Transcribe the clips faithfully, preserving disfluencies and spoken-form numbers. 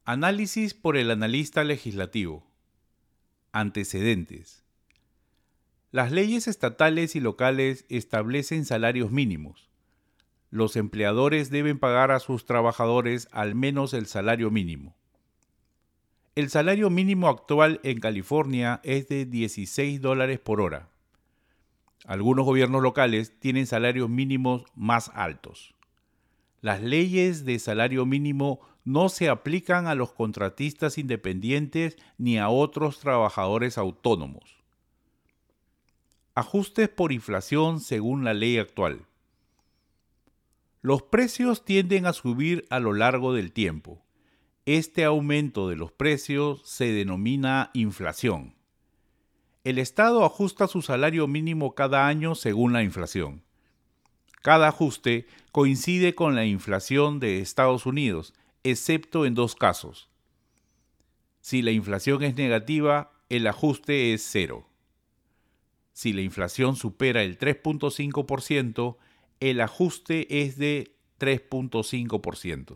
Análisis por el analista legislativo. Antecedentes. Las leyes estatales y locales establecen salarios mínimos. Los empleadores deben pagar a sus trabajadores al menos el salario mínimo. El salario mínimo actual en California es de dieciséis dólares por hora. Algunos gobiernos locales tienen salarios mínimos más altos. Las leyes de salario mínimo no se aplican a los contratistas independientes ni a otros trabajadores autónomos. Ajustes por inflación según la ley actual. Los precios tienden a subir a lo largo del tiempo. Este aumento de los precios se denomina inflación. El Estado ajusta su salario mínimo cada año según la inflación. Cada ajuste coincide con la inflación de Estados Unidos, excepto en dos casos. Si la inflación es negativa, el ajuste es cero. Si la inflación supera el tres punto cinco por ciento, el ajuste es de tres punto cinco por ciento.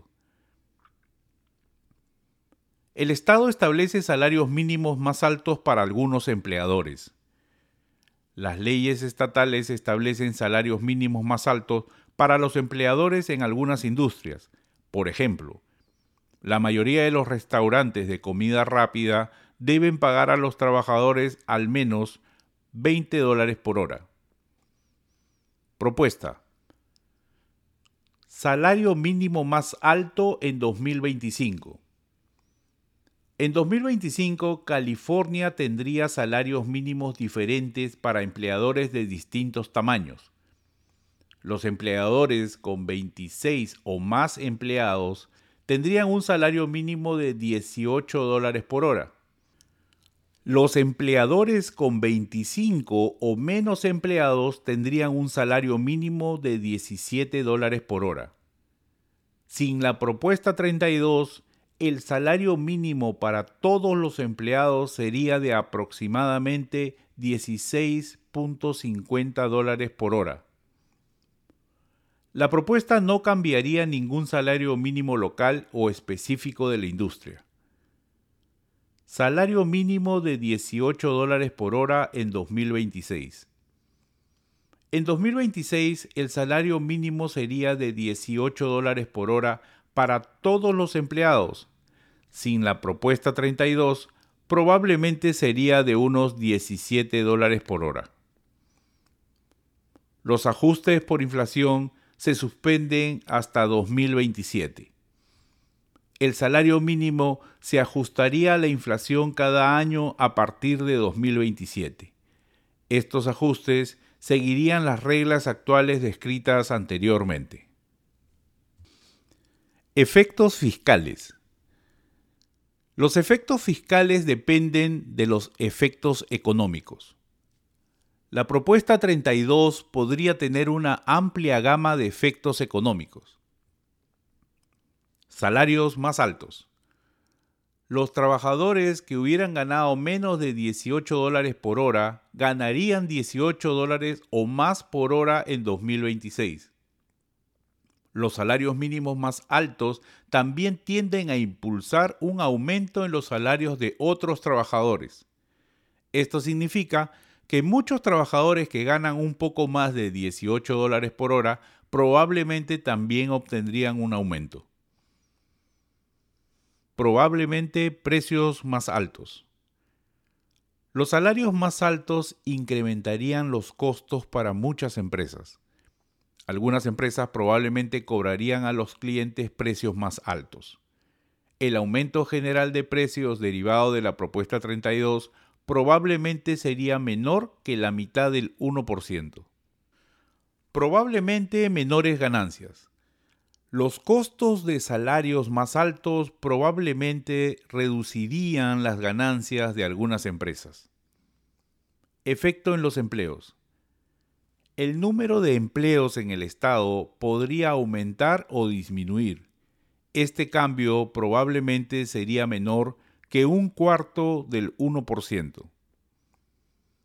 El Estado establece salarios mínimos más altos para algunos empleadores. Las leyes estatales establecen salarios mínimos más altos para los empleadores en algunas industrias. Por ejemplo, la mayoría de los restaurantes de comida rápida deben pagar a los trabajadores al menos veinte dólares por hora. Propuesta. Salario mínimo más alto en dos mil veinticinco. En dos mil veinticinco, California tendría salarios mínimos diferentes para empleadores de distintos tamaños. Los empleadores con veintiséis o más empleados tendrían un salario mínimo de dieciocho dólares por hora. Los empleadores con veinticinco o menos empleados tendrían un salario mínimo de diecisiete dólares por hora. Sin la propuesta treinta y dos, el salario mínimo para todos los empleados sería de aproximadamente dieciséis punto cincuenta dólares por hora. La propuesta no cambiaría ningún salario mínimo local o específico de la industria. Salario mínimo de dieciocho dólares por hora en dos mil veintiséis. En dos mil veintiséis, el salario mínimo sería de dieciocho dólares por hora para todos los empleados. Sin la propuesta treinta y dos, probablemente sería de unos diecisiete dólares por hora. Los ajustes por inflación se suspenden hasta dos mil veintisiete. El salario mínimo se ajustaría a la inflación cada año a partir de dos mil veintisiete. Estos ajustes seguirían las reglas actuales descritas anteriormente. Efectos fiscales. Los efectos fiscales dependen de los efectos económicos. La propuesta treinta y dos podría tener una amplia gama de efectos económicos. Salarios más altos. Los trabajadores que hubieran ganado menos de dieciocho dólares por hora ganarían dieciocho dólares o más por hora en dos mil veintiséis. Los salarios mínimos más altos también tienden a impulsar un aumento en los salarios de otros trabajadores. Esto significa que muchos trabajadores que ganan un poco más de dieciocho dólares por hora probablemente también obtendrían un aumento. Probablemente precios más altos. Los salarios más altos incrementarían los costos para muchas empresas. Algunas empresas probablemente cobrarían a los clientes precios más altos. El aumento general de precios derivado de la propuesta treinta y dos probablemente sería menor que la mitad del uno por ciento. Probablemente menores ganancias. Los costos de salarios más altos probablemente reducirían las ganancias de algunas empresas. Efecto en los empleos. El número de empleos en el Estado podría aumentar o disminuir. Este cambio probablemente sería menor que un cuarto del uno por ciento.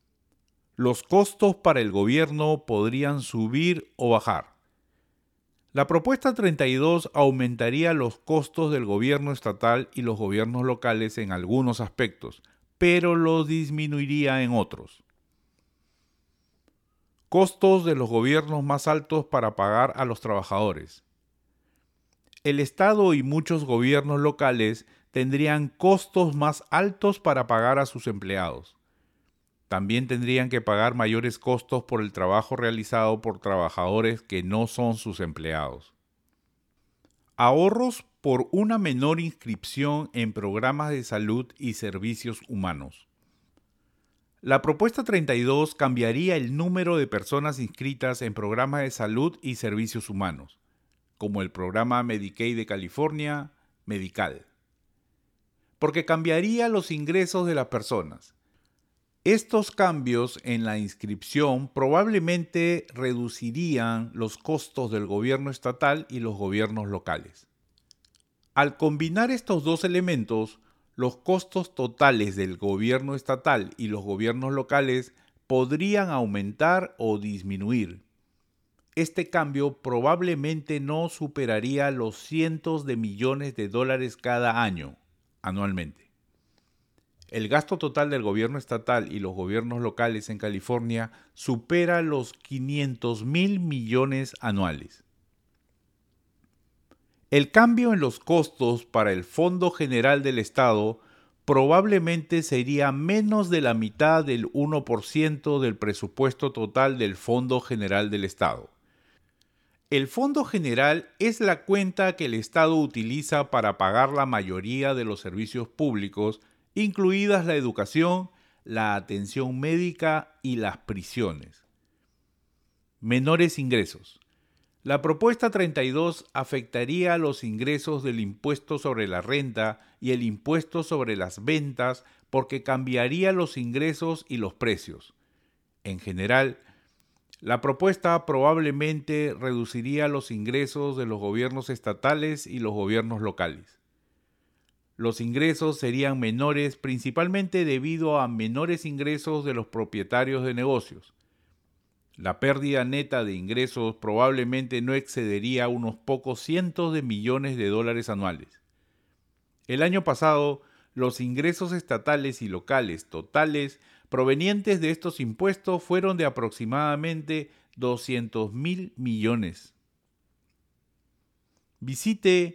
Los costos para el gobierno podrían subir o bajar. La propuesta treinta y dos aumentaría los costos del gobierno estatal y los gobiernos locales en algunos aspectos, pero los disminuiría en otros. Costos de los gobiernos más altos para pagar a los trabajadores. El Estado y muchos gobiernos locales tendrían costos más altos para pagar a sus empleados. También tendrían que pagar mayores costos por el trabajo realizado por trabajadores que no son sus empleados. Ahorros por una menor inscripción en programas de salud y servicios humanos. La propuesta treinta y dos cambiaría el número de personas inscritas en programas de salud y servicios humanos, como el programa Medicaid de California, Medi-Cal, porque cambiaría los ingresos de las personas. Estos cambios en la inscripción probablemente reducirían los costos del gobierno estatal y los gobiernos locales. Al combinar estos dos elementos, los costos totales del gobierno estatal y los gobiernos locales podrían aumentar o disminuir. Este cambio probablemente no superaría los cientos de millones de dólares cada año, anualmente. El gasto total del gobierno estatal y los gobiernos locales en California supera los quinientos mil millones anuales. El cambio en los costos para el Fondo General del Estado probablemente sería menos de la mitad del uno por ciento del presupuesto total del Fondo General del Estado. El Fondo General es la cuenta que el Estado utiliza para pagar la mayoría de los servicios públicos, incluidas la educación, la atención médica y las prisiones. Menores ingresos. La propuesta treinta y dos afectaría los ingresos del impuesto sobre la renta y el impuesto sobre las ventas porque cambiaría los ingresos y los precios. En general, la propuesta probablemente reduciría los ingresos de los gobiernos estatales y los gobiernos locales. Los ingresos serían menores principalmente debido a menores ingresos de los propietarios de negocios. La pérdida neta de ingresos probablemente no excedería unos pocos cientos de millones de dólares anuales. El año pasado, los ingresos estatales y locales totales provenientes de estos impuestos fueron de aproximadamente doscientos mil millones. Visite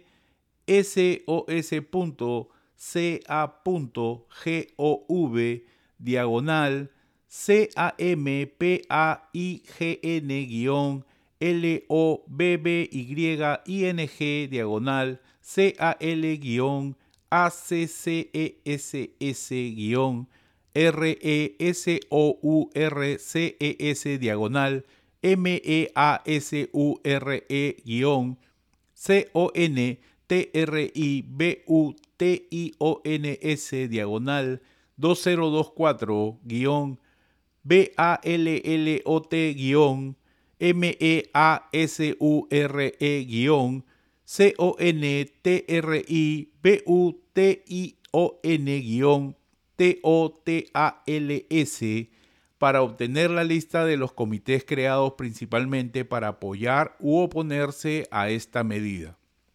sos.ca.gov diagonal C A M P A I G N guión L O B B Y I N G diagonal C A L guión A C C E S S guión R E S O U R C E S diagonal M E A S U R E guión C O N T R I B U T I O N S diagonal dos mil veinticuatro guión B A L L O T guión M E A S U R E guión C O N T R I B U T I O N guión T O T A L S para obtener la lista de los comités creados principalmente para apoyar u oponerse a esta medida.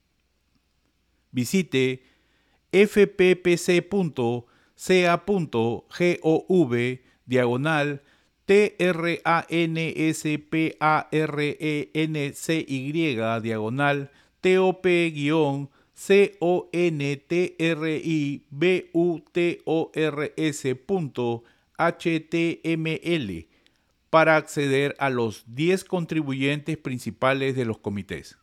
Visite f p p c punto c a punto gov diagonal T R A N S P A R E N C Y diagonal T O P guión C O N T R I B U T O R S punto H T M L para acceder a los diez contribuyentes principales de los comités.